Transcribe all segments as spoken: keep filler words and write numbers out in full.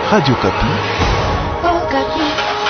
Radio Kapi. Oh, Kapi.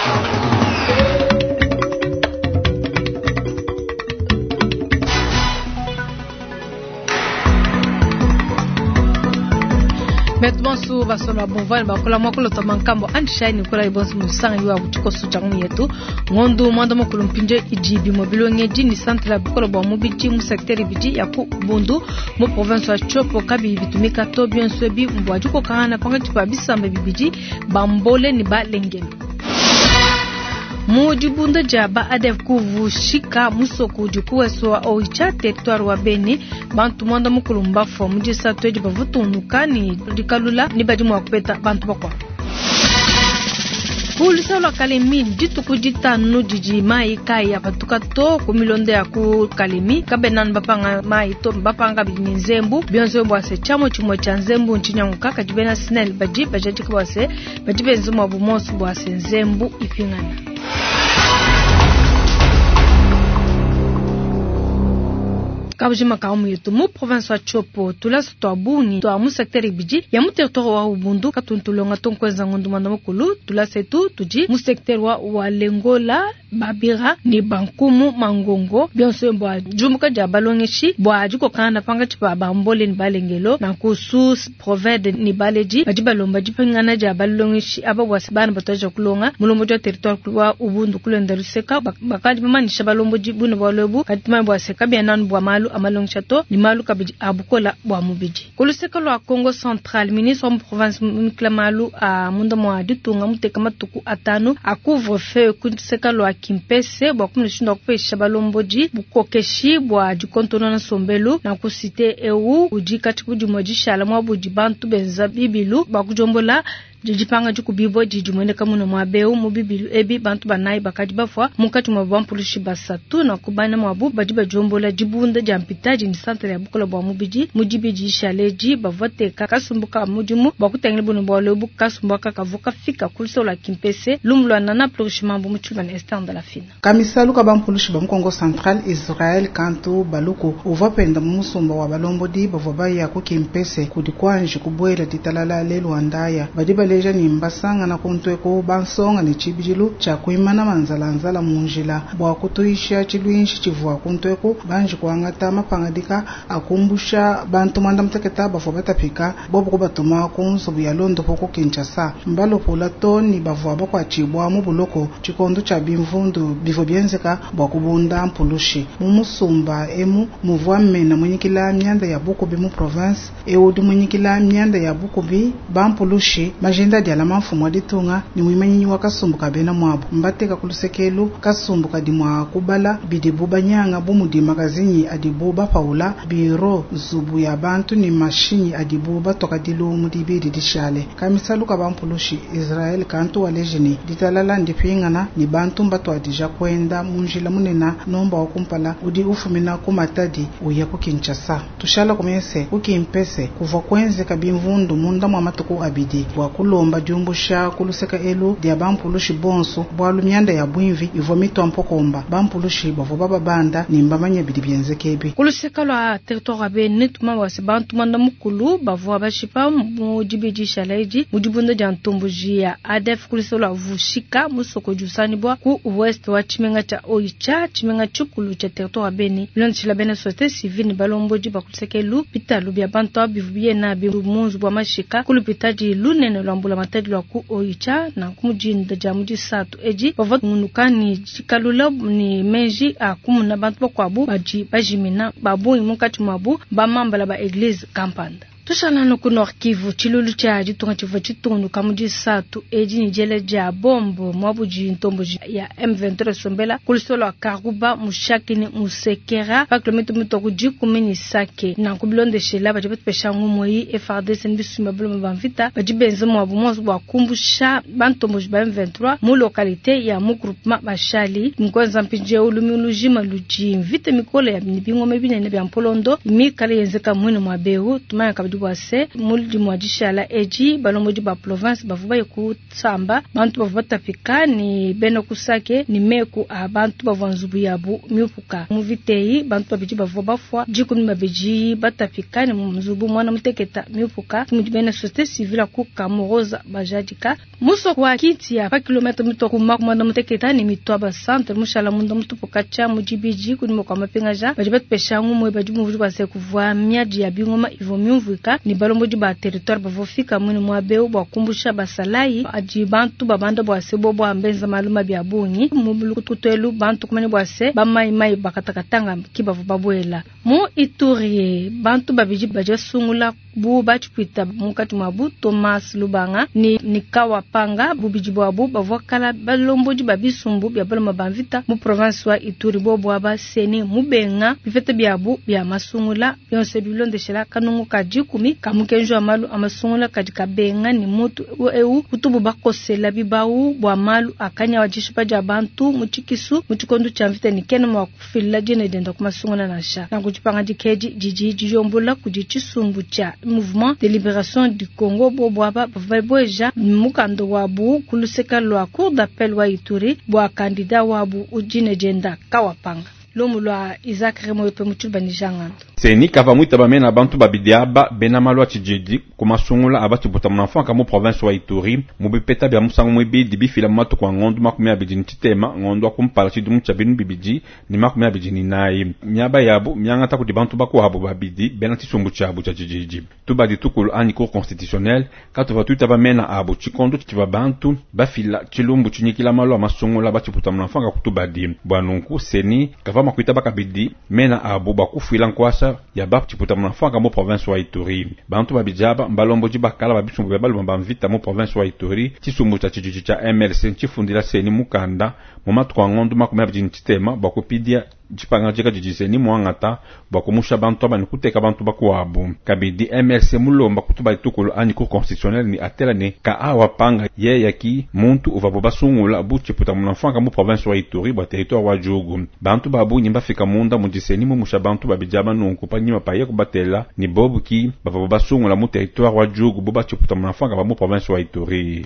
Betmonsu basolo bonval bakola makolo tamankambo anshine kola ibonsu musanga yiwa kuchiko suchangu yetu ngondu mwanda makolo mpinje ijibi mobilo ngeji ni centre la bukolo bwa mubiji mu secteur biji yaku bundu mu province wa Chopo kabi bitumika to bien swebi mbwa juko kana panga tipa bisamba bibiji bambole ni ba lengeni Mujibunda jaba adef kuvu shika musoko jukuwe soa oicha territoire wa Beni bantu mwanda mukulumba fo mujisa tweji bavutunuka ni dikalula ni bajimu wa kupeta bantu bakwa Kulisa la Kalemi jitu kujita nujiji mai kai ya patuka to kumilonde ya ku Kalemi kabenan bapanga mai to bapanga binzembu bionzo bwase chamo chimo cha nzembu nchinyanguka kajibena snel baji bajaji kwase bajibe nzuma bumosu bwase nzembu ifingana Kabujima kaumu yetu mu province wa Chopo tula sotwa buni to amu secteur biji ya mu territoire wa Ubundu katuntulonga tonkweza ngondu manda mukulu tula setu tuji mu secteur wa Walengola Babira ni Bankumu Mangongo bionso mbwa jumuka jabalongeshi bwa juko kana panga chipa bambole ni balengelo na kusu provede ni baleji bajibalomba jipengana jabalongeshi aba wasibana bataja kulonga mulombo jo territoire wa Ubundu kulenderuseka bakadi mama shabalombo jibuna bwalobu katima bwa seka bianan bwa malu amalong chateau ni malu kabiji abukola bwa mubiji kuluseka lwa Congo Central ministre wa province mklamalu a munda mwa ditunga muteka matuku atanu a couvre feu kuluseka lwa Kimpese bwa kumnishinda kupesha balomboji bukokeshi bwa jikontono na sombelu na kusite ewu ujika chikujumojisha alamwa buji bantu benza bibilu bakujombola jijipanga jukubibo jijumwende kamuno mwabeu mubibilu ebi bantu banai bakaji bafwa mukati mwabampulishi basatu na kubana mwabu bajiba jombola jibunda jampitaji ni centre ya bukola bwa mubiji mujibiji shaleji bavote kakasumbuka mujimu bakutengele bunu bwalebu kasumbuka kavuka fika kulso la Kimpese lumlwa nana plurishimambu muchulman estan de la fina kamisalu kabampulishi ba Congo Central Israel kanto baluko uvapenda musumba wa balombodi bavobaya ku Kimpese kudikwanje kubwela ditalala lelu andaya badiba leja ni mbasanga na kuntweko bansonga ni chibijilu cha kuimana manzalanzala munjila bwa kutuisha chilwinshi chivwa kuntweko banji kuangata mapangadika akumbusha bantu manda mteketa bafo batapika bobo kubatuma kunsobu ya londo poko Kinshasa mbalo polato ni bavwa bakwa chibwa mu buloko chikondo cha bimvundu bivo byenzeka bwa kubunda mpulushi mumusumba emu muvwa mena munyikila myanda ya buko bimu province eudi munyikila myanda ya buko bi bampulushi majenda dia la mafumo ditunga ni mwimanyi wakasumbuka bena mwabo mbateka kulusekelu kasumbuka dimwa kubala bidibuba nyanga bumudima kazinyi adibuba paula biro zubu ya bantu ni mashini adibuba toka dilumu dibidi dishale kamisaluka bampulushi Israel kanto walejini ditalala ndipingana ni bantu mbato adija kwenda munjila munena nomba wakumpala udi ufumina kumatadi uya ku Kinshasa tushala kumese ku Kimpese kuva kwenze kabimvundu munda mwa matuku abidi kulomba jumbusha kuluseka elu dia bampulushi bonso bwalu myanda ya bwinvi ivomito ampokomba bampulushi bavo baba banda ni mbamanya bidi byenzekebe kuluseka lwa territoire be netuma wase bantu manda mukulu bavo abashipa mujibiji shaleji mujibunda jantumbuji ya adef kuluseka lwa vushika musoko jusani bwa ku west wa chimenga cha oicha chimenga chukulu cha territoire beni lonchila bena société civile balomboji bakuluseka elu pitalu bya bantu abivubiye na bimunzu bwa mashika kulupitaji lunene lwambula matadi lwa ku oicha na kumujinda jamuji satu eji bavot munukani chikalula ni menji akumuna bantu bakwabu baji bajimina babu imukati mabu bamambala ba eglise Kampanda Tushana no ku Nord Kivu chilulu cha jitunga chivo chitundu kamuji satu eji nijele ja bombo mwabuji ntomboji ya M vingt-trois sombela kulisolo Karuba mushakini musekera pa kilometro mitoku jikumeni sake na kubilonde shela bajibet pesha ngumoi F R D C nbisuma bulu mbanvita bajibenze mwabu mwazu bwa kumbusha bantomboji ba M vingt-trois mu localité ya mu groupement bashali mkwenza mpinje ulumilujima luji invite mikolo ya binibingo mebine ne bya mpolondo mi kale yenzeka mwene mwabehu tumaya kabidi bidi wase muldi mwajishala eji balomboji ba province bavuba yeku tsamba bantu bavuba tapika ni beno kusake ni meku abantu bavanzubu yabu miupuka muvitei bantu babiji bavuba bafwa jikuni babiji batapika ni mzubu mwana muteketa miupuka mujibena société civile ku kamoroza bajadika muso kwa kiti ya pa kilometre mitoko makumanda muteketa ni mitwaba centre mushala mundo mutupuka cha mujibiji kuni kwa mapingaja bajibat peshangu mwe bajibu mvuji kwa sekuvwa miaji ya bingoma ivo miumvuka ni balomboji ba territoire bavofika mwini mwabeu bakumbusha basalai aji bantu babanda bwasebo bwa mbenza maluma bya bunyi mubulukutelu bantu kumani bwase bamai mai bakatakatanga kibavu babwela mu Ituri bantu babiji bajasungula bu bachipita mukati mwabu Thomas Lubanga ni nikawa panga bubiji bwabu bavokala balomboji babisumbu bya baloma bamvita mu province wa Ituri bobo aba seni mubenga bifete byabu bya masungula byonse bilonde shela kanungu kajikumi kamukenjo amalu amasungula kajika benga ni mutu eu kutubu bakosela bibawu bwa malu akanya wajishipa ja bantu muchikisu muchikondu chamvita ni kena mwa kufila jene denda kumasungula na sha na kujipanga dikeji jiji jijombula kujichisumbu cha Mouvement de Libération du Congo boboaba bavaiboeja mukando wabu kuluseka lwa cour d'appel wa Ituri bwa kandida wabu ujine jenda kawapanga lomu lwa Isaac Remoyope mutuba ni jangando seni kava muita bamena bantu babidiaba bena malwa chijidi kumasungula abati buta mnafanga mu province wa Ituri mubipeta bya musango mwibidi bifila matu kwa ngondu makumya bijini chitema ngondu akumpala chidumu cha binu bibiji ni makumya bijini nayi nyaba yabu myangata kudi bantu bako habu babidi bena tisumbu chabu cha chijiji tubadi tukulu ani cour constitutionnel kato vatuita bamena abu chikondo chiva bantu bafila chilumbu chinyikila malwa masungula abati buta mnafanga kutubadi bwanunku seni kava makuita bakabidi mena abu bakufila nkwasa ya bap chiputa mnafanga mu province wa Ituri bantu babijaba mbalomboji bakala babisumbu bebalu mbamvita mu province wa Ituri tisumbu cha chijiji cha M L C chifundila seni mukanda mu matwa ngondu makumya bijini chitema bakupidia jipanga jika jijiseni mwangata bakumusha bantu abani kuteka bantu bakuabu kabidi M L C mulomba kutuba itukulu ani cour constitutionnel ni atela ne ka awa panga ye yaki muntu uvabo basungula buchi puta mnafanga mu province wa Ituri ba territoire wa Jugu bantu babu nyimba fika munda mujiseni mu musha bantu babijaba nunku panyima paye kubatela ni bobu ki bavabo basungula mu territoire wa Jugu boba chiputa mnafanga ba mu province wa Ituri.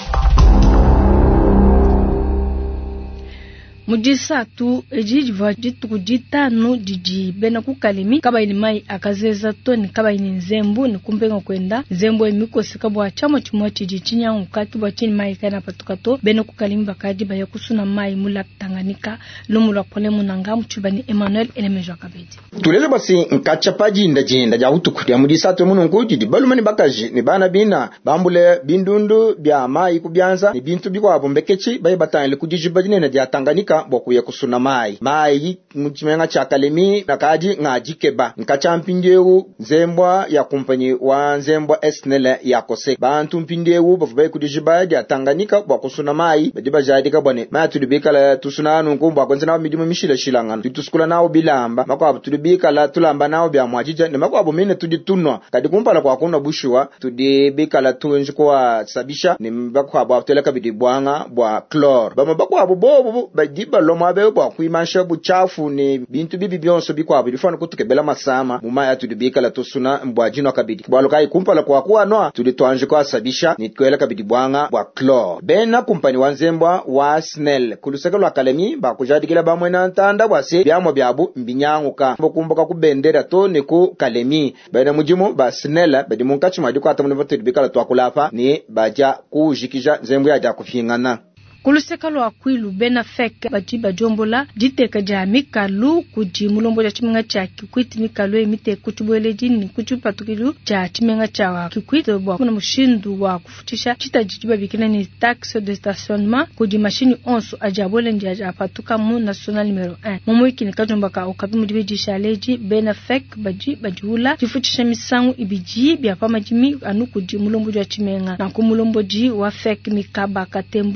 Mujisa tu ejiji vajitu kujita no jiji bena kukalimi kaba ini mai akazeza to ni kaba ini nzembu ni kumbenga kwenda nzembu emiko sikabwa chamo chimwa chiji chinya ukatu ba chini mai kana patukato bena kukalimi bakaji ba yakusuna mai mula Tanganyika lumula pole munanga mchubani Emmanuel Elemejwa kabedi tulezo basi nkachapaji ndajenda ja utuku ya mujisa tu munungu jiji balumani bakaji ni bana bina bambule bindundu bya mai kubyanza ni bintu biko abombekechi bayi batanye kujiji bajine na ja Tanganyika boku ya kusuna mai mai mchimenga cha kalemi nakaji ngajikeba nkachampindewu zembwa ya kumpanyi wa zembwa esnele ya kose bantu mpindewu bafubai kudijiba ya Tanganyika boku suna mai badiba jadika bwane mai tulibika la tusuna nunkumbu wakonzina wa midimu mishila shilangano tutuskula nao bilamba mako abu tulibika la tulamba nao bia mwajija ni mako abu mine tuditunwa kadikumpa la kwa kuna bushua tudibika la tunjikuwa sabisha ni mbako abu abteleka bidibuanga bwa klor bama bako abu bobo badiba loma be bwa kuimansha buchafu ni bintu bibi byonso bikwa bilifana kutukebela masama mumaya tudibika la tusuna mbwajino kabidi bwalo kai kumpala kwa kuwa noa tuditwanje kwa sabisha ni twela kabidi bwanga bwa klor bena kumpani wanzembwa wa snell kuluseka lwa kalemi ba kujadikila bamwe na ntanda bwase byamo byabu mbinyanguka bokumboka kubendera to ne ku kalemi bena mujimu ba snell bedi munkachi madi kwa tamu tudibika la twakulafa ni baja kujikija zembwa ya kufingana kuluseka lwa kwilu bena fek bajiba jombola jiteka jami kalu kuji mulombo ja chimenga cha kikwiti ni kalu emite kuchubwele jini kuchupa tukilu cha chimenga cha kikwiti bwa kuna mushindu wa kufutisha chita jijiba bikina ni taxe de stationnement kuji mashini onso ajabole njaja apatuka mu national numero un mumu ikini kajomba ka okabi mudibe jishaleji bena fek baji bajula jifutisha misangu ibiji bya pama jimi anu kuji mulombo ja chimenga na kumulombo ji wa fek mikaba katembo ujumu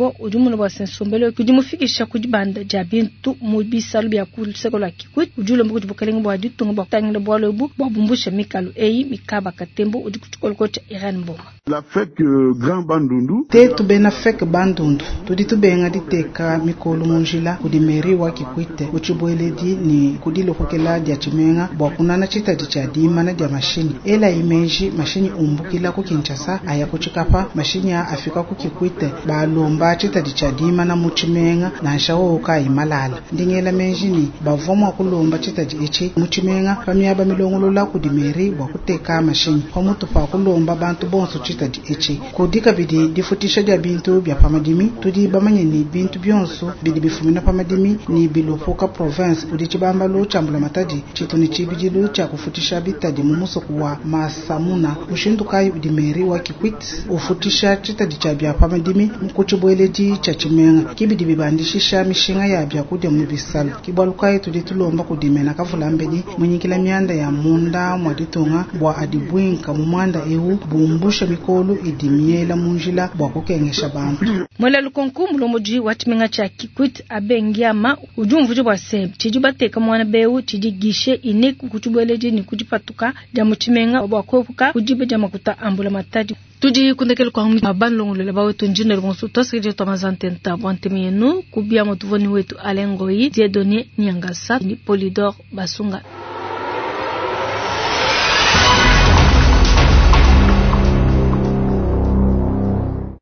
muno bwa sensombelo kujimufikisha kujibanda ja bintu mubisalu bya kusekola Kikwit ujulo mbuku bukalenga bwa ditunga bwa tangile bwa lobu bwa bumbusha mikalu eyi mikaba katembo ujukutukolkocha Iran Mboma. La fek uh, Grand Bandundu te tubena fek Bandundu tudi tubenga diteka mikolo munjila kudimeri wa Kikwite uchibweledi ni kudilo kokela dia chimenga bwa kunana chita cha dima na dia mashini ela imeji mashini umbukila ku Kinshasa aya kuchikapa mashini ya Afrika ku Kikwite balomba chita cha dima na muchimenga na shawo ka imalala ndingela meji ni bavoma kulomba chita echi muchimenga pamya ba milongolo la kudimeri bwa kuteka mashini kwa mutu pa kulomba bantu bonso chita echi kudika bidi difutisha dia bintu bya pamadimi tudi bamanye ni bintu byonso bidi bifumina pamadimi ni bilopoka province kudi chibamba lo chambula matadi chituni chibidi lo cha kufutisha bitadi mumuso kuwa masamuna mushindu kai udimeri wa Kikwit ufutisha chitadi cha bya pamadimi mkuchibweledi cha chimenga kibidi bibandishisha mishinga ya bya kudya mubisalo kibwalukai tudi tulomba kudimena kavulambedi munyikila mianda ya munda mwaditonga bwa adibwinka mumanda ewu bumbusha mikolo idimiela munjila bwa kukengesha bantu mwela lukonku mulomoji watimenga cha Kikwit abengiama ujumvujo bwa semp chijubateka mwana bewu chijigishe ine kuchubweleje ni kujipatuka jamu chimenga bwa kwepuka kujibe jama kuta ambula matadi tuji kundekele kwa humi mabanlongo lele bawe tunjine rumonsu tosikeje tomazantenta bwantemienu kubia motuvoni wetu alengoi diedone nyangasa ni Polydor Basunga.